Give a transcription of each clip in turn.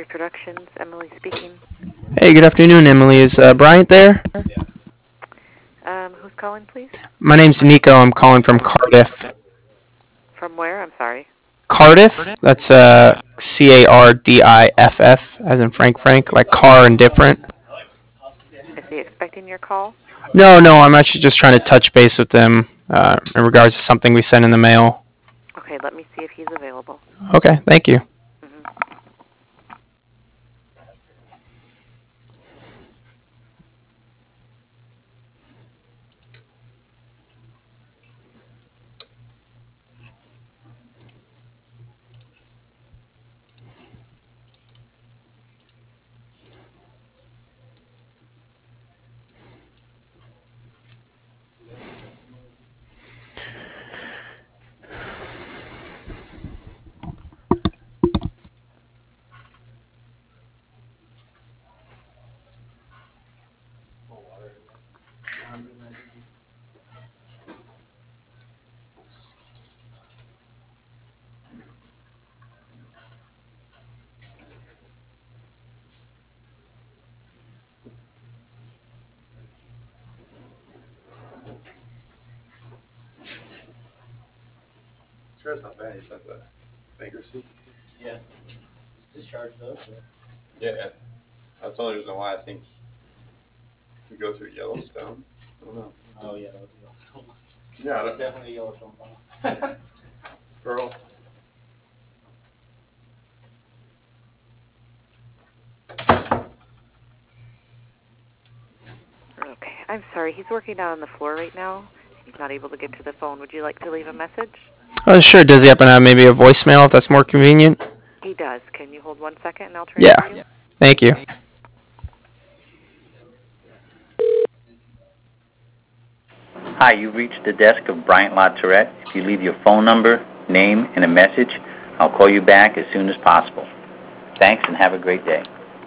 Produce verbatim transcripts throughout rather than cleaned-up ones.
Productions, Emily speaking. Hey, good afternoon, Emily. Is uh, Bryant there? Um, who's calling, please? My name's Nico. I'm calling from Cardiff. From where? I'm sorry. Cardiff? That's uh, C A R D I F F, as in Frank Frank, like car and different. Is he expecting your call? No, no, I'm actually just trying to touch base with them uh, in regards to something we sent in the mail. Okay, let me see if he's available. Okay, thank you. Mm-hmm. Sure, it's not bad. He's got the bankruptcy. Yeah. Discharged though, so. Yeah. That's the only reason why I think we go through Yellowstone. I don't know. Oh yeah, that was Yellowstone. Yeah, I It's don't, definitely a Yellowstone file. Earl. Okay, I'm sorry. He's working down on the floor right now. He's not able to get to the phone. Would you like to leave a message? Oh, sure. Does he happen to have maybe a voicemail if that's more convenient? He does. Can you hold one second and I'll Yeah. transfer you? Thank you. Hi, you've reached the desk of Bryant LaTourette. If you leave your phone number, name, and a message, I'll call you back as soon as possible. Thanks and have a great day.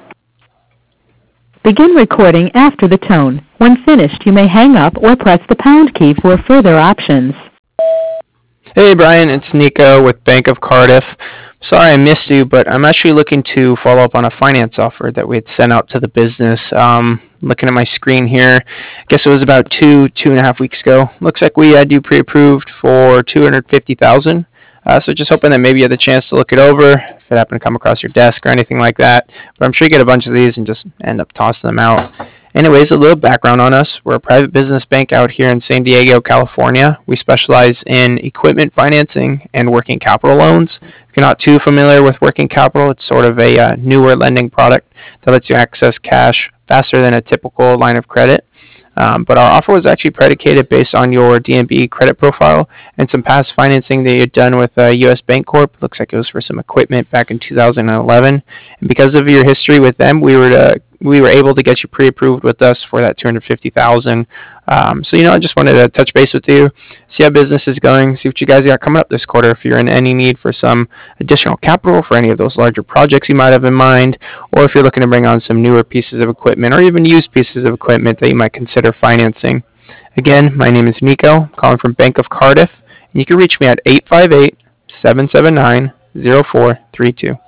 Begin recording after the tone. When finished, you may hang up or press the pound key for further options. Hey, Brian, it's Nico with Bank of Cardiff. Sorry I missed you, but I'm actually looking to follow up on a finance offer that we had sent out to the business. Um, looking at my screen here, I guess it was about two, two and a half weeks ago. Looks like we had you pre-approved for two hundred fifty thousand dollars. Uh, so just hoping that maybe you had the chance to look it over, if it happened to come across your desk or anything like that. But I'm sure you get a bunch of these and just end up tossing them out. Anyways, a little background on us. We're a private business bank out here in San Diego, California. We specialize in equipment financing and working capital loans. If you're not too familiar with working capital, it's sort of a uh, newer lending product that lets you access cash faster than a typical line of credit. Um, but our offer was actually predicated based on your D N B credit profile and some past financing that you had done with uh, U S Bancorp. Looks like it was for some equipment back in two thousand eleven. And because of your history with them, we were to, we were able to get you pre-approved with us for that two hundred fifty thousand dollars. Um, so, you know, I just wanted to touch base with you, see how business is going, see what you guys got coming up this quarter, if you're in any need for some additional capital for any of those larger projects you might have in mind, or if you're looking to bring on some newer pieces of equipment or even used pieces of equipment that you might consider financing. Again, my name is Nico, I'm calling from Bank of Cardiff, and you can reach me at eight five eight, seven seven nine, zero four three two.